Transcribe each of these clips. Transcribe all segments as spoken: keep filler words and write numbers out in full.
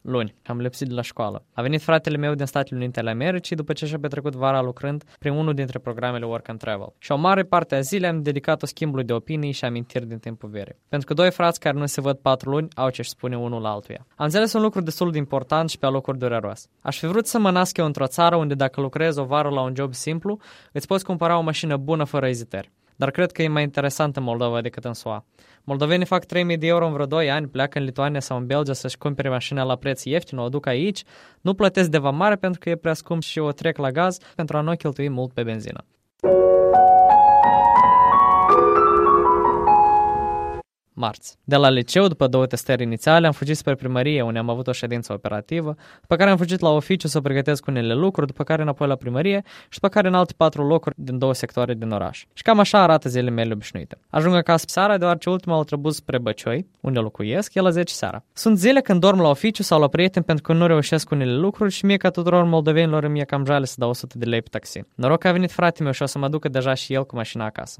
luni. Am lipsit de la școală. A venit fratele meu din Statele Unite ale Americii după ce și-a petrecut vara lucrând prin unul dintre programele Work and Travel. Și o mare parte a zilei am dedicat-o schimbului de opinii și amintiri din timpul verii. Pentru că doi frați care nu se văd patru luni au ce-și spune unul la altuia. Am înțeles un lucru destul de important și pe alocuri dureros. Aș fi vrut să mă nasc eu într-o țară unde dacă lucrezi o vară la un job simplu, îți poți cumpăra o mașină bună fără ezitări. Dar cred că e mai interesant în Moldova decât în S U A. Moldovenii fac trei mii de euro în vreo doi ani, pleacă în Lituania sau în Belgia să-și cumpere mașina la preț ieftin, o aduc aici, nu plătesc de vamare pentru că e prea scump și o trec la gaz pentru a nu cheltui mult pe benzină. Marți. De la liceu, după două testări inițiale, am fugit spre primărie, unde am avut o ședință operativă, după care am fugit la oficiu să pregătesc unele lucruri, după care înapoi la primărie și după care în alte patru locuri din două sectoare din oraș. Și cam așa arată zilele mele obișnuite. Ajung acasă seara, deoarece ultimul autobuz spre Băcioi, unde locuiesc, e la zece seara. Sunt zile când dorm la oficiu sau la prieteni pentru că nu reușesc unele lucruri și mie ca tuturor moldovenilor îmi e cam jale să dau o sută de lei pe taxi. Noroc că a venit fratele meu și o să mă ducă deja și el cu mașina acasă.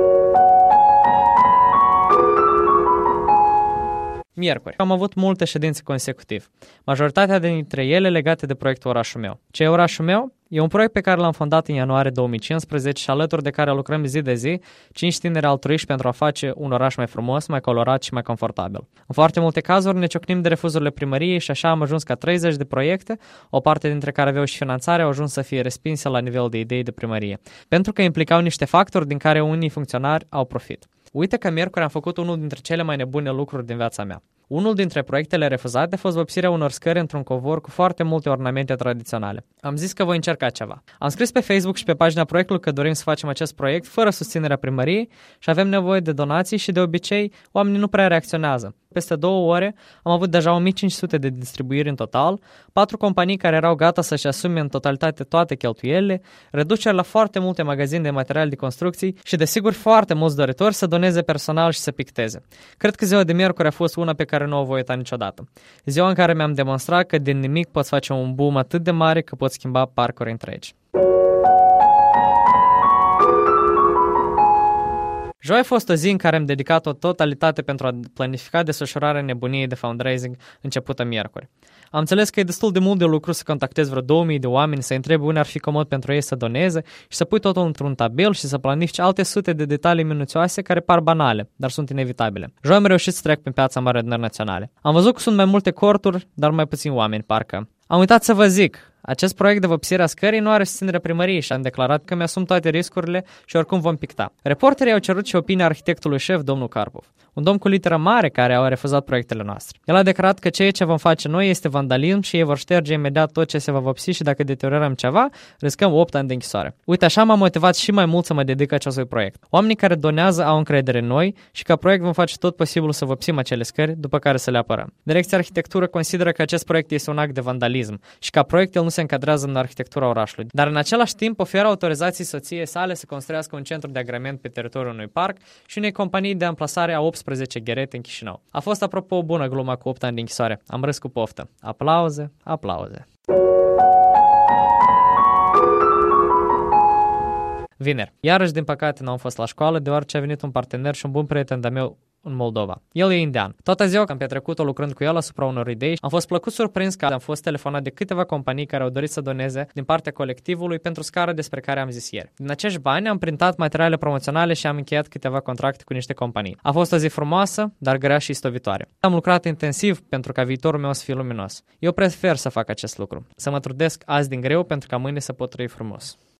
Miercuri. Am avut multe ședințe consecutiv, majoritatea dintre ele legate de proiectul Orașul meu. Ce e Orașul meu? E un proiect pe care l-am fondat în ianuarie două mii cincisprezece și alături de care lucrăm zi de zi, cinci tineri altruiști pentru a face un oraș mai frumos, mai colorat și mai confortabil. În foarte multe cazuri ne ciocnim de refuzurile primăriei și așa am ajuns ca treizeci de proiecte, o parte dintre care aveau și finanțare, au ajuns să fie respinse la nivel de idei de primărie, pentru că implicau niște factori din care unii funcționari au profit. Uite că miercuri am făcut unul dintre cele mai nebune lucruri din viața mea. Unul dintre proiectele refuzate a fost vopsirea unor scări într-un covor cu foarte multe ornamente tradiționale. Am zis că voi încerca ceva. Am scris pe Facebook și pe pagina proiectului că dorim să facem acest proiect fără susținerea primăriei și avem nevoie de donații și de obicei oamenii nu prea reacționează. Peste două ore am avut deja o mie cinci sute de distribuiri în total, patru companii care erau gata să-și asume în totalitate toate cheltuielile, reduceri la foarte multe magazine de materiale de construcții și desigur foarte mulți doritori să doneze personal și să picteze. Cred că ziua de miercuri a fost una pe care nu o voi uita niciodată. Ziua în care mi-am demonstrat că din nimic poți face un boom atât de mare că poți schimba parcuri întregi. Joi a fost o zi în care am dedicat o totalitate pentru a planifica desfășurarea nebuniei de fundraising începută miercuri. Am înțeles că e destul de mult de lucru să contactezi vreo două mii de oameni, să întrebi unde ar fi comod pentru ei să doneze și să pui totul într-un tabel și să planifici alte sute de detalii minuțioase care par banale, dar sunt inevitabile. Joi am reușit să trec pe piața Mare Adunări Naționale. Am văzut că sunt mai multe corturi, dar mai puțini oameni, parcă. Am uitat să vă zic, acest proiect de vopsire a scării nu are susținerea primăriei și am declarat că mi-asum toate riscurile și oricum vom picta. Reporterii au cerut și opinia arhitectului șef, domnul Karpov, un domn cu literă mare care a refuzat proiectele noastre. El a declarat că ceea ce vom face noi este vandalism și ei vor șterge imediat tot ce se va vopsi și dacă deteriorăm ceva, riscăm opt ani de închisoare. Uite, așa m-am motivat și mai mult să mă dedic acestui proiect. Oamenii care donează au încredere în noi și ca proiect vom face tot posibilul să vopsim acele scări, după care să le apărăm. Direcția Arhitectură consideră că acest proiect este un act de vandalism și ca proiect el nu se încadrează în arhitectura orașului, dar în același timp oferă autorizații soției sale să construiască un centru de agrement pe teritoriul unui parc și unei companii de amplasare a optsprezece gherete în Chișinău. A fost apropo o bună glumă cu opt ani de închisoare. Am râs cu poftă. Aplauze, aplauze. Vineri. Iarăși, din păcate, nu am fost la școală, deoarece a venit un partener și un bun prieten de-a meu în Moldova. El e indian. Toată ziua am petrecut-o lucrând cu el asupra unor idei. Am fost plăcut surprins că am fost telefonat de câteva companii care au dorit să doneze din partea colectivului pentru scara despre care am zis ieri. Din acești bani am printat materiale promoționale și am încheiat câteva contracte cu niște companii. A fost o zi frumoasă, dar grea și istovitoare. Am lucrat intensiv pentru ca viitorul meu să fie luminos. Eu prefer să fac acest lucru, să mă trudesc azi din greu pentru ca mâine să pot trăi frumos.